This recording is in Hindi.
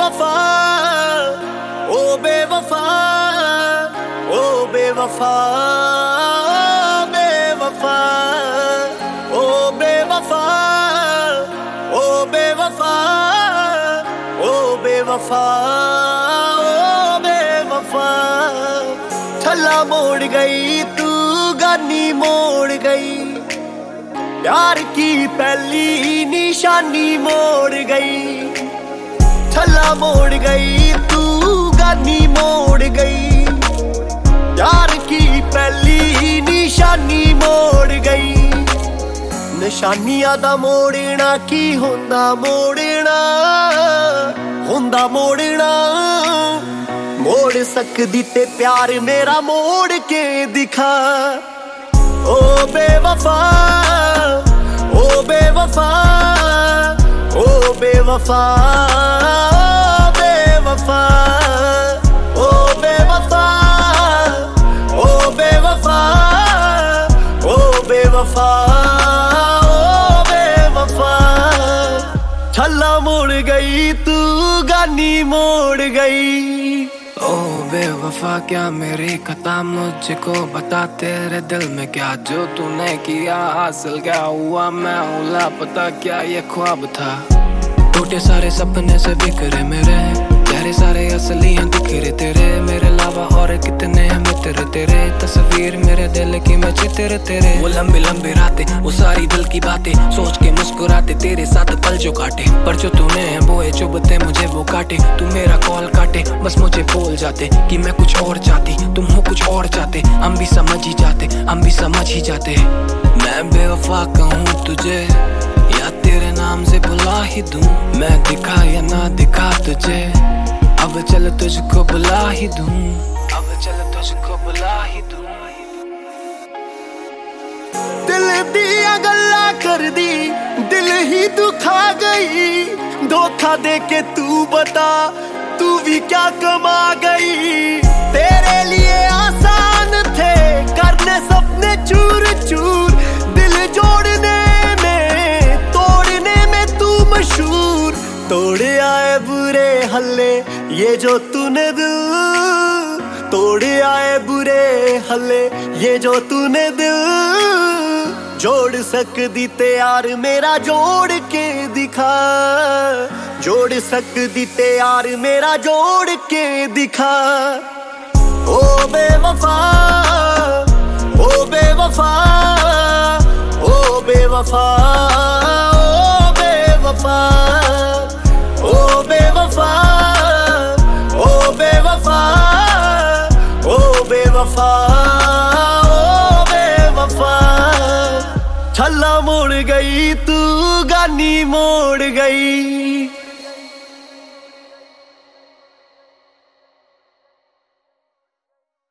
बेवफा, ओ बेवफा, ओ बेवफा, बेवफा, ओ बेवफा, ओ बेवफा, ओ बेवफा, ओ बेवफा। छल्ला मोड़ गई तू, गानी मोड़ गई, प्यार की पहली निशानी मोड़ गई। छल्ला मोड़ गई तू, गानी मोड़ गई, प्यार की पहली निशानी मोड़ गई। निशानियां दा मोड़ना की होंदा मोड़ना, होंदा मोड़ना। मोड़ सकदी ते प्यार मेरा मोड़ के दिखा। ओ बेवफा, ओ बेवफा, ओ बेवफा, बेवफा, ओ बेवफा, ओ बेवफा, ओ बेवफा, ओ बेवफा। छल्ला मोड़ गई तू, गानी मोड़ गई। ओ बेवफा क्या मेरी खता, मुझको बता तेरे दिल में क्या जो तूने किया, हासिल क्या हुआ, मैं हूँ लापता, क्या ये ख्वाब था। टूटे सारे सपने से बिखरे मेरे, चेहरे सारे असली हैं दिखरे तेरे, मेरे अलावा और कितने हैं मित्र तेरे, तस्वीर मेरे दिल की मैं चित्र तेरे। वो लंबी लंबी रातें, वो सारी दिल की बातें सोच के मुस्कुराते, तेरे साथ पल जो काटे, पर जो तूने है बोए चुभते मुझे वो काटे। तू मेरा कॉल काटे, बस मुझे बोल जाते कि मैं कुछ और चाहती, तुम हो कुछ और चाहते, हम भी समझ ही जाते, हम भी समझ ही जाते। मैं बेवफा कहूँ तुझे या तेरे नाम से बुला ही दूं, मैं दिखा या ना दिखा तुझे, अब चल तुझको बुला ही दूं, अब चल तुझको बुला ही दूं। दिल दिया गल्ला कर दी, दिल ही दुखा गई, धोखा दे के तू बता तू भी क्या कमा गई। तेरे लिए आसान थे करने सपने चूर चूर, दिल जोड़ने में तोड़ने में तू मशहूर। तोड़ आए बुरे हल्ले ये जो तूने दिल, तोड़ आए बुरे हल्ले ये जो तूने दिल, जोड़ सकदी ते यार मेरा जोड़ के दिखा, जोड़ सकदी ते यार मेरा जोड़ के दिखा। ओ बेवफा, ओ बेवफा, ओ बेवफा, ओ बेवफा, ओ बेवफा, ओ बेवफा, ओ बेवफा, ओ बेवफा। छल्ला मोड़ गई तू, गानी मोड़ गई।